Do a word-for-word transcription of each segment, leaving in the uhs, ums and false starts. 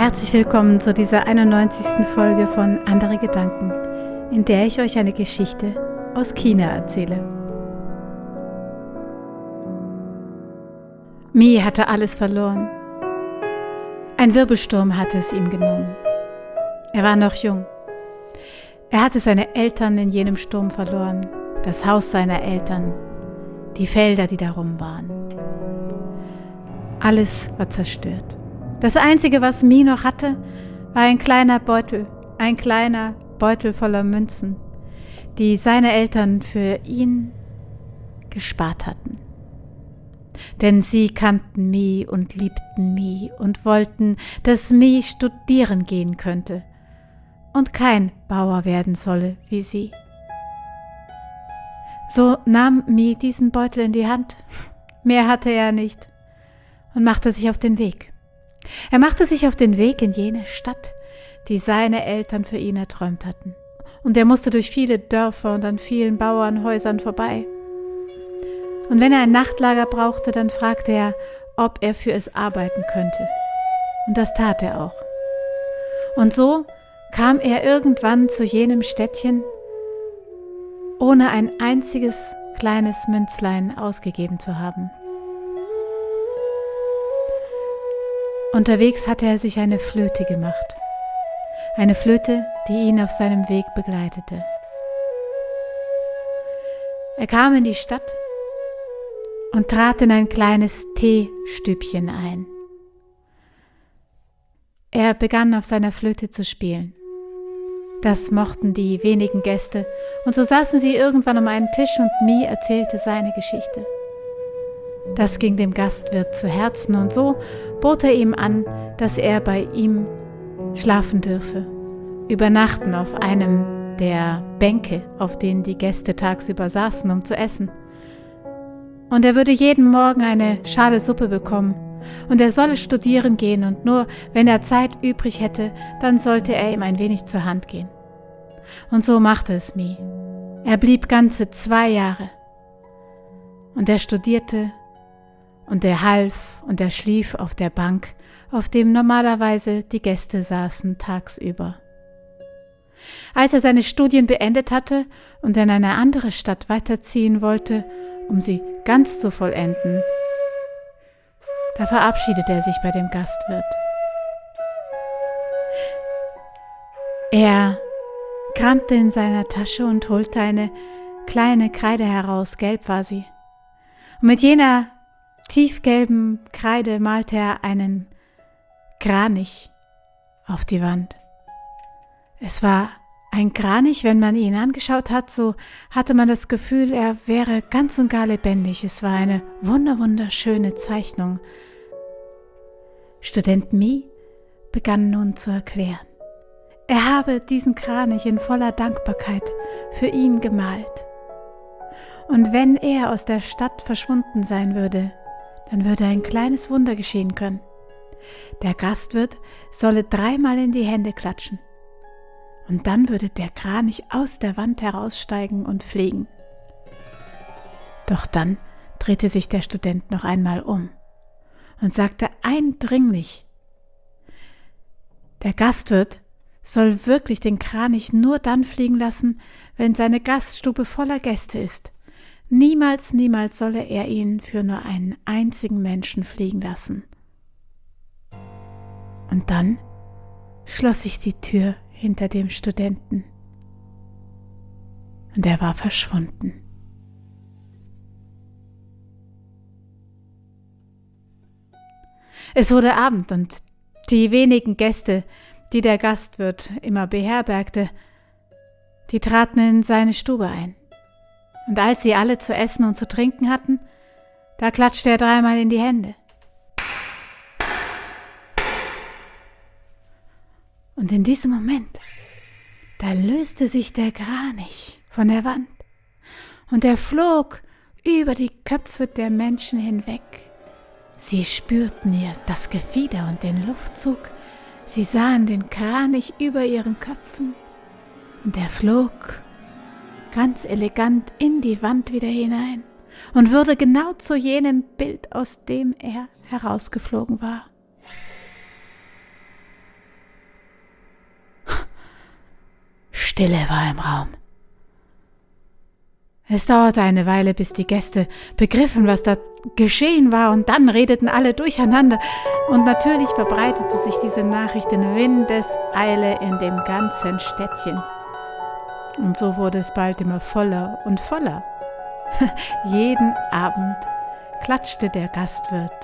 Herzlich willkommen zu dieser einundneunzigsten Folge von Andere Gedanken, in der ich euch eine Geschichte aus China erzähle. Mi hatte alles verloren. Ein Wirbelsturm hatte es ihm genommen. Er war noch jung. Er hatte seine Eltern in jenem Sturm verloren, das Haus seiner Eltern, die Felder, die darum waren. Alles war zerstört. Das Einzige, was Mi noch hatte, war ein kleiner Beutel, ein kleiner Beutel voller Münzen, die seine Eltern für ihn gespart hatten. Denn sie kannten Mi und liebten Mi und wollten, dass Mi studieren gehen könnte und kein Bauer werden solle wie sie. So nahm Mi diesen Beutel in die Hand, mehr hatte er nicht, und machte sich auf den Weg. Er machte sich auf den Weg in jene Stadt, die seine Eltern für ihn erträumt hatten. Und er musste durch viele Dörfer und an vielen Bauernhäusern vorbei. Und wenn er ein Nachtlager brauchte, dann fragte er, ob er für es arbeiten könnte. Und das tat er auch. Und so kam er irgendwann zu jenem Städtchen, ohne ein einziges kleines Münzlein ausgegeben zu haben. Unterwegs hatte er sich eine Flöte gemacht. Eine Flöte, die ihn auf seinem Weg begleitete. Er kam in die Stadt und trat in ein kleines Teestübchen ein. Er begann auf seiner Flöte zu spielen. Das mochten die wenigen Gäste, und so saßen sie irgendwann um einen Tisch und Mi erzählte seine Geschichte. Das ging dem Gastwirt zu Herzen, und so bot er ihm an, dass er bei ihm schlafen dürfe, übernachten auf einem der Bänke, auf denen die Gäste tagsüber saßen, um zu essen. Und er würde jeden Morgen eine Schale Suppe bekommen, und er solle studieren gehen, und nur wenn er Zeit übrig hätte, dann sollte er ihm ein wenig zur Hand gehen. Und so machte es Mi. Er blieb ganze zwei Jahre. Und er studierte, und er half und er schlief auf der Bank, auf dem normalerweise die Gäste saßen tagsüber. Als er seine Studien beendet hatte und in eine andere Stadt weiterziehen wollte, um sie ganz zu vollenden, da verabschiedete er sich bei dem Gastwirt. Er kramte in seiner Tasche und holte eine kleine Kreide heraus, gelb war sie. Und mit jener tiefgelben Kreide malte er einen Kranich auf die Wand. Es war ein Kranich, wenn man ihn angeschaut hat, so hatte man das Gefühl, er wäre ganz und gar lebendig. Es war eine wunder, wunderschöne Zeichnung. Student Mi begann nun zu erklären. Er habe diesen Kranich in voller Dankbarkeit für ihn gemalt. Und wenn er aus der Stadt verschwunden sein würde, dann würde ein kleines Wunder geschehen können. Der Gastwirt solle dreimal in die Hände klatschen. Und dann würde der Kranich aus der Wand heraussteigen und fliegen. Doch dann drehte sich der Student noch einmal um und sagte eindringlich, der Gastwirt soll wirklich den Kranich nur dann fliegen lassen, wenn seine Gaststube voller Gäste ist. Niemals, niemals solle er ihn für nur einen einzigen Menschen fliegen lassen. Und dann schloss sich die Tür hinter dem Studenten und er war verschwunden. Es wurde Abend und die wenigen Gäste, die der Gastwirt immer beherbergte, die traten in seine Stube ein. Und als sie alle zu essen und zu trinken hatten, da klatschte er dreimal in die Hände. Und in diesem Moment, da löste sich der Kranich von der Wand und er flog über die Köpfe der Menschen hinweg. Sie spürten ihr das Gefieder und den Luftzug, sie sahen den Kranich über ihren Köpfen und er flog ganz elegant in die Wand wieder hinein und wurde genau zu jenem Bild, aus dem er herausgeflogen war. Stille war im Raum. Es dauerte eine Weile, bis die Gäste begriffen, was da geschehen war, und dann redeten alle durcheinander. Und natürlich verbreitete sich diese Nachricht in Windeseile in dem ganzen Städtchen. Und so wurde es bald immer voller und voller. Jeden Abend klatschte der Gastwirt.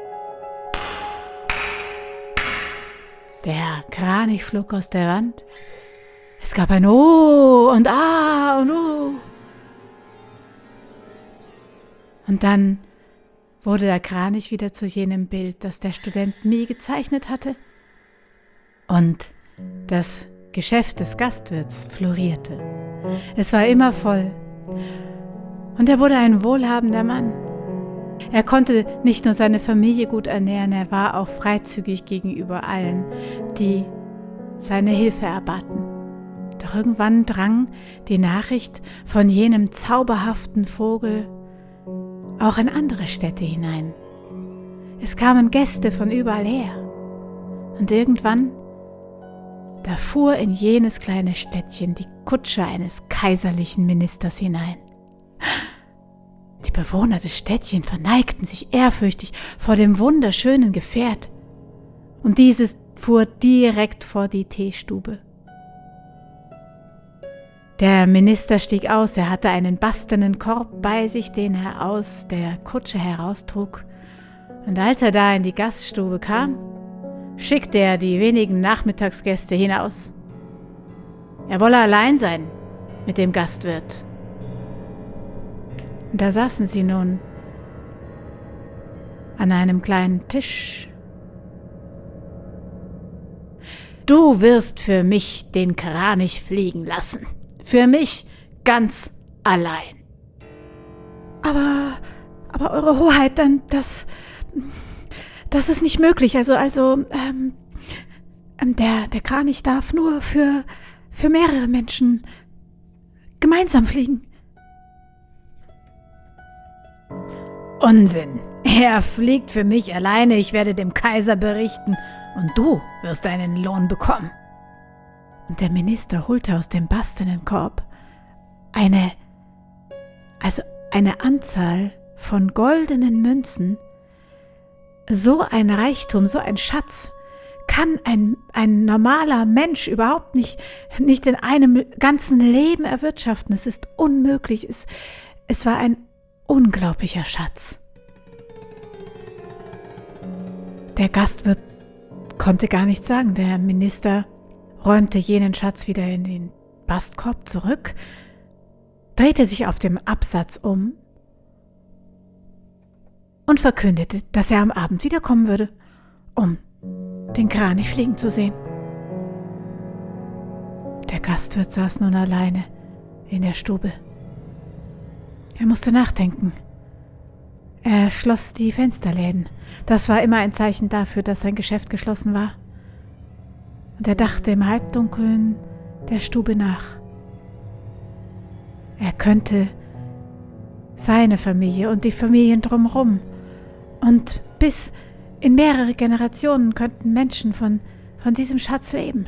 Der Kranich flog aus der Wand. Es gab ein Oh und Ah und Uh. Und dann wurde der Kranich wieder zu jenem Bild, das der Student Mie gezeichnet hatte. Und das Geschäft des Gastwirts florierte. Es war immer voll. Und er wurde ein wohlhabender Mann. Er konnte nicht nur seine Familie gut ernähren, er war auch freizügig gegenüber allen, die seine Hilfe erbaten. Doch irgendwann drang die Nachricht von jenem zauberhaften Vogel auch in andere Städte hinein. Es kamen Gäste von überall her. Und irgendwann, da fuhr in jenes kleine Städtchen die Kutsche eines kaiserlichen Ministers hinein. Die Bewohner des Städtchens verneigten sich ehrfürchtig vor dem wunderschönen Gefährt. Und dieses fuhr direkt vor die Teestube. Der Minister stieg aus, er hatte einen bastenen Korb bei sich, den er aus der Kutsche heraustrug. Und als er da in die Gaststube kam, schickte er die wenigen Nachmittagsgäste hinaus. Er wolle allein sein mit dem Gastwirt. Und da saßen sie nun an einem kleinen Tisch. Du wirst für mich den Kranich fliegen lassen. Für mich ganz allein. Aber, aber Eure Hoheit, dann, das, das ist nicht möglich. Also, also, ähm, der, der Kranich darf nur für, für mehrere Menschen gemeinsam fliegen. Unsinn. Er fliegt für mich alleine. Ich werde dem Kaiser berichten und du wirst deinen Lohn bekommen. Und der Minister holte aus dem bastenen Korb eine, also eine Anzahl von goldenen Münzen. So ein Reichtum, so ein Schatz kann ein, ein normaler Mensch überhaupt nicht, nicht in einem ganzen Leben erwirtschaften. Es ist unmöglich. Es, es war ein unglaublicher Schatz. Der Gastwirt konnte gar nichts sagen. Der Minister räumte jenen Schatz wieder in den Bastkorb zurück, drehte sich auf dem Absatz um und verkündete, dass er am Abend wiederkommen würde, um den Kranich fliegen zu sehen. Der Gastwirt saß nun alleine in der Stube. Er musste nachdenken. Er schloss die Fensterläden. Das war immer ein Zeichen dafür, dass sein Geschäft geschlossen war. Und er dachte im Halbdunkeln der Stube nach. Er könnte seine Familie und die Familien drumherum und bis in mehrere Generationen könnten Menschen von, von diesem Schatz leben.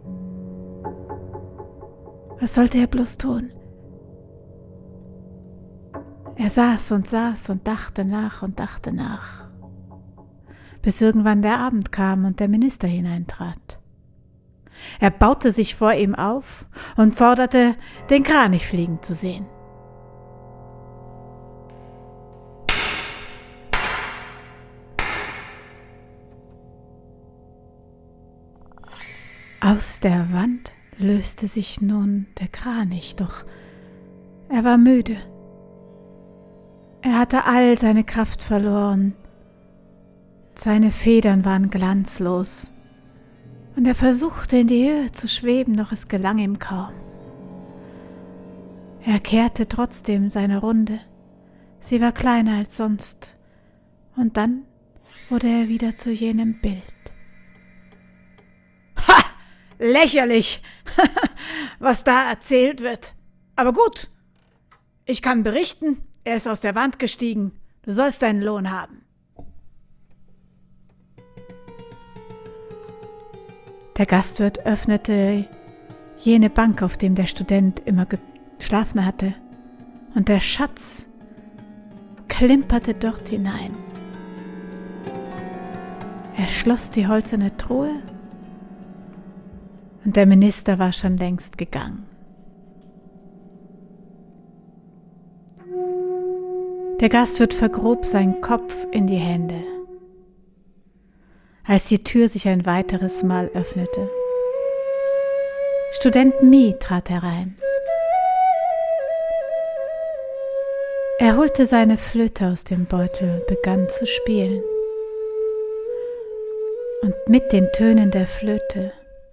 Was sollte er bloß tun? Er saß und saß und dachte nach und dachte nach, bis irgendwann der Abend kam und der Minister hineintrat. Er baute sich vor ihm auf und forderte, den Kranich fliegen zu sehen. Aus der Wand löste sich nun der Kranich, doch er war müde. Er hatte all seine Kraft verloren. Seine Federn waren glanzlos. Und er versuchte in die Höhe zu schweben, doch es gelang ihm kaum. Er kehrte trotzdem seine Runde. Sie war kleiner als sonst. Und dann wurde er wieder zu jenem Bild. Ha! Lächerlich, was da erzählt wird. Aber gut, ich kann berichten, er ist aus der Wand gestiegen. Du sollst deinen Lohn haben. Der Gastwirt öffnete jene Bank, auf dem der Student immer geschlafen hatte, und der Schatz klimperte dort hinein. Er schloss die hölzerne Truhe und der Minister war schon längst gegangen. Der Gastwirt vergrub seinen Kopf in die Hände, als die Tür sich ein weiteres Mal öffnete. Student Mi trat herein. Er holte seine Flöte aus dem Beutel und begann zu spielen. Und mit den Tönen der Flöte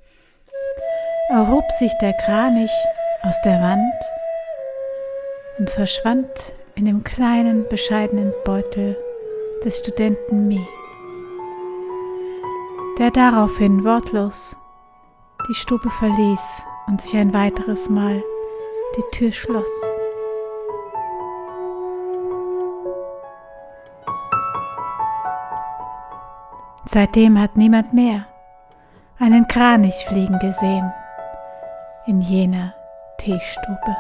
erhob sich der Kranich aus der Wand und verschwand in dem kleinen, bescheidenen Beutel des Studenten Mi, der daraufhin wortlos die Stube verließ und sich ein weiteres Mal die Tür schloss. Seitdem hat niemand mehr einen Kranich fliegen gesehen in jener Teestube.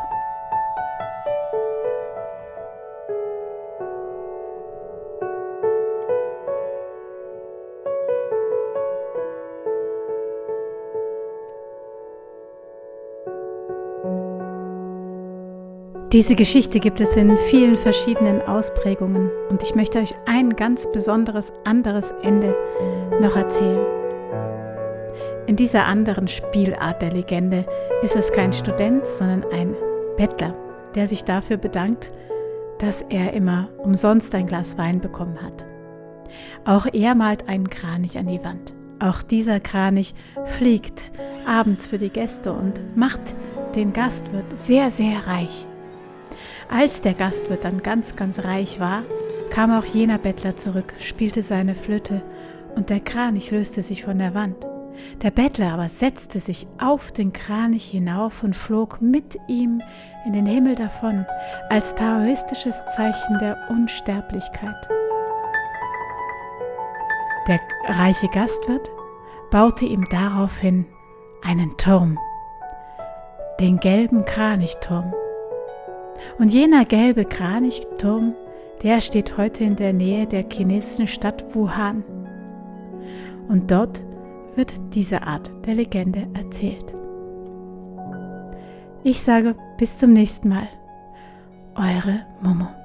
Diese Geschichte gibt es in vielen verschiedenen Ausprägungen und ich möchte euch ein ganz besonderes anderes Ende noch erzählen. In dieser anderen Spielart der Legende ist es kein Student, sondern ein Bettler, der sich dafür bedankt, dass er immer umsonst ein Glas Wein bekommen hat. Auch er malt einen Kranich an die Wand. Auch dieser Kranich fliegt abends für die Gäste und macht den Gastwirt sehr, sehr reich. Als der Gastwirt dann ganz, ganz reich war, kam auch jener Bettler zurück, spielte seine Flöte und der Kranich löste sich von der Wand. Der Bettler aber setzte sich auf den Kranich hinauf und flog mit ihm in den Himmel davon, als taoistisches Zeichen der Unsterblichkeit. Der reiche Gastwirt baute ihm daraufhin einen Turm, den gelben Kranichturm. Und jener gelbe Kranichturm, der steht heute in der Nähe der chinesischen Stadt Wuhan. Und dort wird diese Art der Legende erzählt. Ich sage bis zum nächsten Mal. Eure Momo.